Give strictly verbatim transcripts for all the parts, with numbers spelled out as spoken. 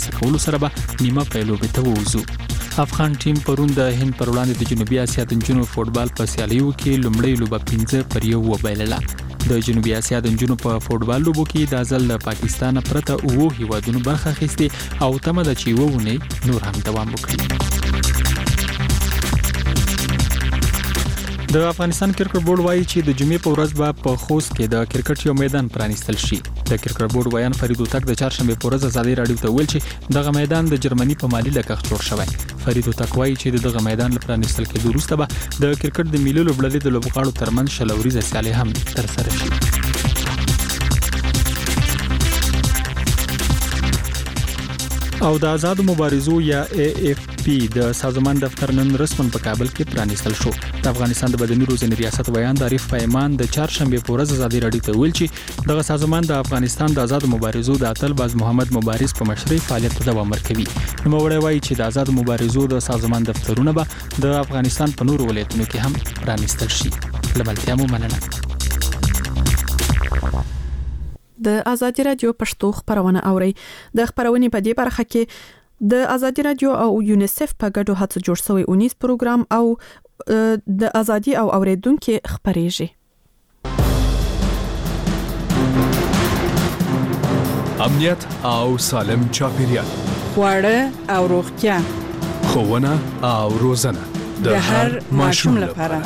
ترلاسه کولو سره به نیمه پای لوبې ته ووځو. افغان ټیم پرون د هند پر وړاندې د جنوبي اسیا د نجونو فوټبال په سیالیو کې لومړی لوبه پنځه پر یو وبایلله. د جنوبي اسیا د نجونو په فوټبال لوبو کې د ځل له پاکستان پرته اوه هیوادونو برخه اخیستې او تمه ده چې یوه اونۍ نور هم دوام وکړي. د افغانستان کرکټ بورډ وایي چې د جمعې په ورځ به په خوست کې د کرکټ یو میدان پرانیستل شي. د کرکټ بورډ وایان فرید هوتک د چهارشنبه په ورځ ازادي راډیو ته ویل چې دغه میدان د جرمني په مالی لګښت جوړ شوی. فرید هوتک وایي چې دغه میدان لپاره پرانیستل کېدو وروسته به د کرکټ د ملي لوبډلې د لوبغاړو ترمنځ شلوريزه سیالي هم ترسره شي. او د آزاد مبارزو یا ای اف پی د سازمان دفتر نن رسمن په کابل کې پرانیستل شو. د افغانستان د بدني روزنې ریاست ویان د عارف پیمان د چهارشنبه په ورځ ازادي راډیو ته ویل چې دغه سازمان د افغانستان د آزاد مبارزو د اتل باز محمد مبارز په مشرۍ فعالیت ته دوام ورکوي. نوموړی وایي چې د آزاد مبارزو د سازمان دفترونه به د افغانستان په نورو ولایتونو کې هم پرانیستل شي. لملتیا مو مننه. د آزادي رادیو پښتو خبرونه اوري. د خبرونې په دې برخه کې د آزادي رادیو او یونیسف په ګډو هڅو جوړ شوی اونیس پروګرام او د آزادي او اوریدونکو خبرېږي. امنیت او سالم چاپیریال، خواړه او روغتیا، ښوونه او روزنه د هر ماشوم لپاره.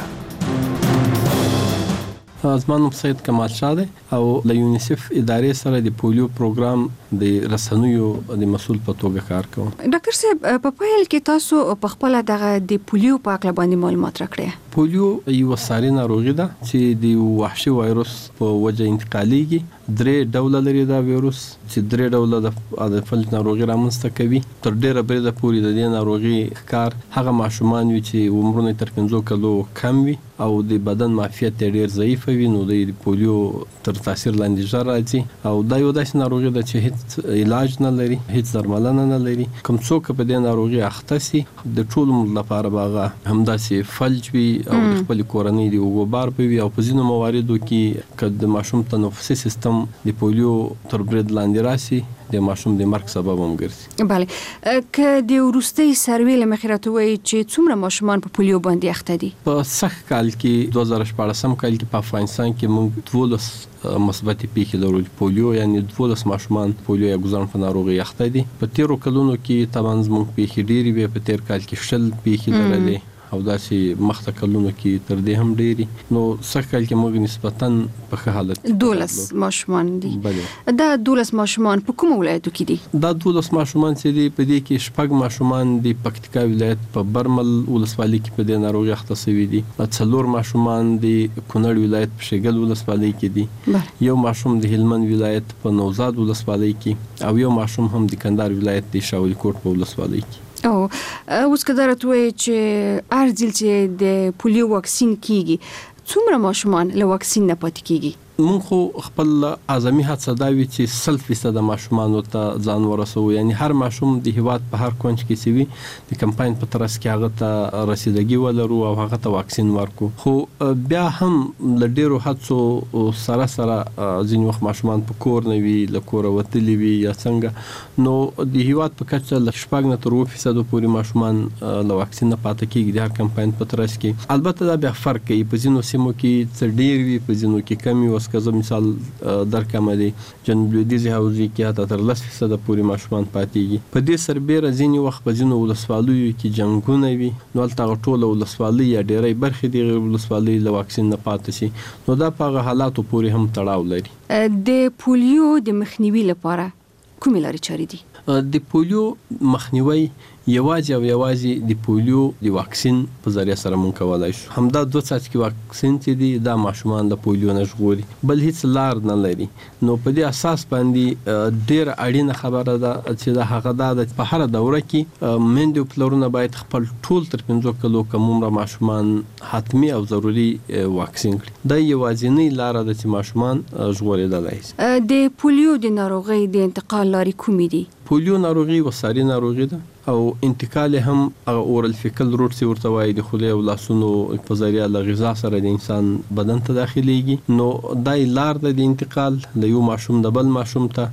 زمان نوم سید کمال شاه دی او له یونیسف ادارې سره د پولیو پروګرام د رسنیو د مسؤل په توګه کار کوم. ډاکټر صاحب په پیل کې تاسو په خپل دغه د پولیو په اړه باندې معلومات راکړئ. پولیو یو ساري ناروغي ده چې د وحشي وایروس په وجه انتقالېږي. درې ډوله لري دا وایروس چې درې ډوله د فلج ناروغي رامنځته کوي. تر ډیره بریده پورې د دې ناروغي ښکار هغه ماشومان وي چې عمرونه تر پنځو کلو کم وي او د بدن معافیت ډیر ضعیف وي، نو د پولیو تر تاثیر لاندې ژر راځي. او دا یو داسې ناروغي ده چې هیڅ علاج نه لري، هیڅ درملنه نه لري. کوم څوک په دې ناروغي اخته سي د ټول عمر لپاره باغه همداسې فلج وي او د خپل کورنۍ د وګبار په وي او په ځینو مواردو کې کله د ماشوم تنفسي سیستم د پولیو تر برید لاندې راسي د ماشوم د مرګ سبب هم ګرځي. بله، که د وروستي سروې له مخې راته وایي چې څومره ماشومان په پولیو باندې اخته دي؟ په سږ کال کې دوه زره شپاړسم کال کې په افغانستان کې موږ دولس مثبتې پیښې لرو پولیو، یعنی دولس ماشومان پولیو یا ګوزن په ناروغي اخته دي. په تیرو کلونو کې طبعا زموږ پیښې ډېرې وي. په تیر کال کې شل پیښې لرلې او داسې مخته کلونو کې تر دې هم ډېری. نو سږ کال کې موږ نسبتاً په ښه حالت دولس ماشومان دي. بله، دا دولس ماشومان په کومو ولایتو کې دي؟ دا دولس ماشومان چې دي په دې کې شپږ ماشومان د پکتیکا ولایت په برمل ولسوالۍ کې په دې ناروغي اخته شوي دي. څلور ماشومان د کونړ ولایت په شیګل ولسوالۍ کې دي. یو ماشوم د هلمند ولایت په نوزاد ولسوالۍ کې او یو ماشوم هم د کندهار ولایت د شاولی کوټ په ولسوالۍ کې. او اوس که درته وایي چې هر ځل چې د پولیو واکسین کیږي څومره ماشومان له واکسین نه پاتې کیږي؟ مونږ خو خپل اعظمي هڅه دا وي چې سل فیصد ماشومانو ته ځان ورسوو، یعنی هر ماشوم د هیواد په هر کونج کې سوي د کمپاین په ترڅ کې هغه ته رسیدګي ولرو او هغه ته واکسین ورکو. خو بیا هم ل ډیرو هڅو سره سره ځینې وخت ماشومان په کور نه وي، له کوره وتلي وي یا څنګه، نو د هیواد په کچه له شپږ نه تر اووه فیصدو پورې ماشومان له واکسین نه پاتې کیږي د هر کمپاین په ترڅ کې. البته دا بیا فرق کوي، په ځینو سیمو کې څه ډیر وي، په ځینو کې کم وي. که زه مثال درکم دی جنوب لویدیځې حوزې کې حتی تر لس فیصده پورې ماشومان پاتېږي. په دې سربیره ځینې وخت په ځینو ولسوالیو کې جنګونه وي، نو هلته هغه ټوله ولسوالۍ یا ډېری برخې د هغې ولسوالۍ له واکسین نه پاتې شي، نو دا په هغه حالاتو پورې هم تړاو لري. د پولیو د مخنیوي لپاره کومې لارې چارې دي؟ د پولیو مخنیوی یوازې او یوازې د پولیو د واکسین په ذریعه سره مونږ کولای شو. همدا دوه څاڅکي واکسین چې دي دا ماشومان د پولیو نه ژغوري، بل هیڅ لار نه لري. نو په دې اساس باندې ډېر اړینه خبره ده چې دا هغه ده چې په هر دوره کې میندې او پلرونه باید خپل ټول تر پنځو کلو کم عمره ماشومان حتمی او ضروري واکسین کړي. دا یوازینۍ لار ده چې ماشومان ژغورېدلی شي. د پولیو د ناروغۍ د انتقال لارې کومې دي؟ پولیو ناروغي وساري ناروغي ده او انتقال هم هغه اورل فیکل روټ سی ورته وایي، د خولې او لاسونو په ذریعه له غذا سره د انسان بدن ته داخليږي. نو دای لار د انتقال له یو ماشوم د بل ماشوم ته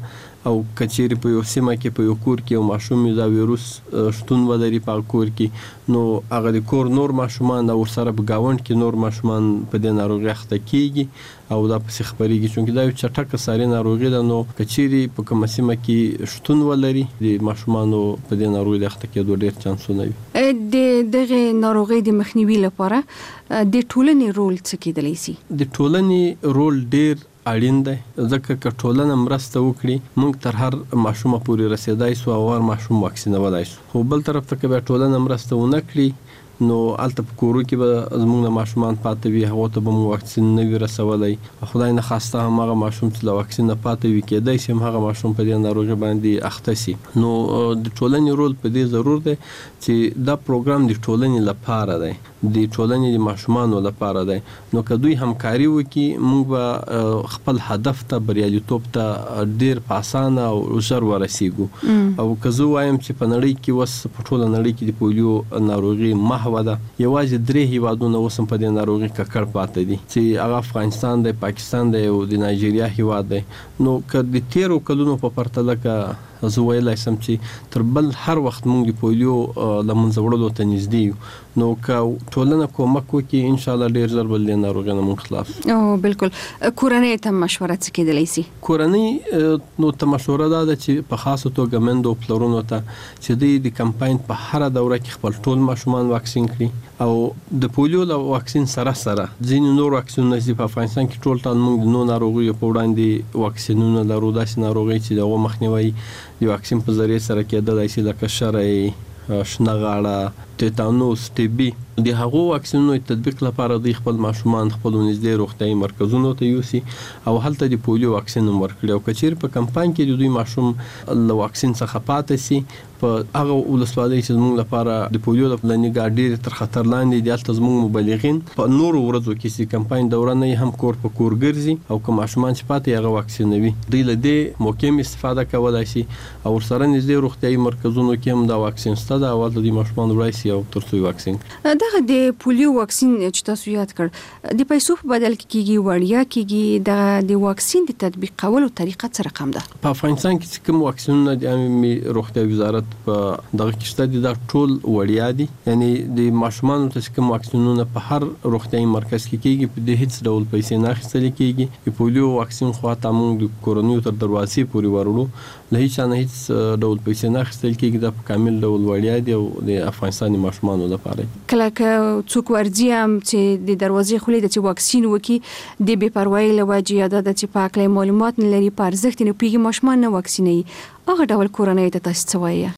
او کچېری په یو سیمه کې په یو کور کې یو ماشوم دا ویروس شتون ولري په کور کې نو هغه د کور نور ماشومان او سره په گاوند کې نور ماشومان په دې ناروغي اخته کیږي او دا په خبرېږي چې دا یو چټک ساري ناروغي ده نو کچېری په کومه سیمه کې شتون ولري د ماشومانو په دې ناروغي اخته کېدو ډېر چانسونه وي. د دغه ناروغي د مخنیوي لپاره د ټولنې رول څه کېدلی شي؟ د ټولنې رول ډېر اړین دی ځکه که ټولنه مرسته وکړي موږ تر هر ماشومه پورې رسیدای سو او هر ماشوم واکسینولای سو. خو بل طرف ته که ټولنه مرسته ونه کړي نو الته په کورو کې به زموږ ماشومان پاتې وي هغه ته به مو واکسین نه وي رسولای خدای نه خواسته هغه ماشوم چې له واکسین نه پاتې وي کېدای شي هغه ماشوم په دې ناروغي باندې اخته شي. نو د ټولنې رول په دې ضرور دی چې دا پروګرام د ټولنې لپاره دی د ټولنې د ماشومانو لپاره دی نو که دوی همکاري وکړي موږ به خپل هدف ته بریالیتوب ته ډېر په اسانه او ژر ورسیږو. او که زه وایم چې په نړۍ کې اوس په ټوله نړۍ کې د پولیو ناروغي محو ده یوازې درې هیوادونه اوس په دې ناروغي ککړ پاتې دي چې هغه افغانستان دی پاکستان دی او د نایجیریا هیواد دی. نو که د تیرو کلونو په پرتله که زه ویلای سم چې تر بل هر وخت موږ د پولیو له منځه وړلو ته نږدې یو نو که ټولنه کومک وکړي ان شاء الله ډېر ژر به له ناروغۍ نه موږ خلاص شو. او بالکل کورنۍ ته مشوره څه کېدلی شي؟ کورنۍ نو ته مشوره دا ده چې په خاصه توګه میندو او پلرونو ته چې دوی د کمپاین په هره دوره کې خپل ټول ماشومان واکسین کړي او د پولیو له واکسین سره سره ځینې نور واکسینونه چې په افغانستان کې ټول ټال موږ د نو ناروغیو په وړاندې واکسینونه لرو داسې ناروغۍ چې د هغو مخنیوی د واکسین په ذریعه سره کېدلی شي لکه شری شنه غاړه تیتانوس ټي بي د هغو واکسینونو تطبیق لپاره د خپل ماشومان خپل نږدې روغتیايي مرکزونو ته یوسي او هلته د پولیو واکسین ورکړي او کچیر په کمپاین کې د دوی ماشوم له واکسین څخه پاتې سي په هغه ولسوالۍ چې موږ لپاره د پولیو د پلانګا ډېر تر خطر لاندې دي هلته زموږ مبلغین په نورو ورځو کې سي کمپاین دوره نه هم کور په کور ګرځي او کوم ماشومان چې پاتې هغه واکسینوي دوی له دې موقع استفاده کولای شي او سره نږدې روغتیايي مرکزونو کې هم دا واکسین ستاسو او د ماشومان ورایسي او ترڅو واکسین دغه د پولیو واکسین چې تاسو یاد کړ د پیسو په بدل کې کیږي وړیا کیږي د د واکسین د تطبیق کولو طریقه څه رقم ده؟ په افغانستان کې کوم واکسینونه د عامه روغتیا وزارت په دغه کې شته دي دا ټول وړیا دي یعنی د ماشومان ته کوم واکسینونه په هر روغتیايي مرکز کې کیږي په دې هیڅ ډول پیسې نه اخیستل کیږي. د پولیو واکسین خو ته موږ د کورونیو تر دروازې پورې ورولو له هیڅ نه هیڅ ډول پیسې نه اخیستل کیږي دا په کامل ډول وړیا دي او د افغانستاني ماشومانو لپاره کله که څوک ورځي هم چې د دروازې خولې د چې واکسین وکي د بې پروايي له وجې یا د چې پاکه معلومات نه لري په ارزښت نه پیږي ماشومان نه واکسینوي هغه ډول کورنۍ ته تاسو څه وایي؟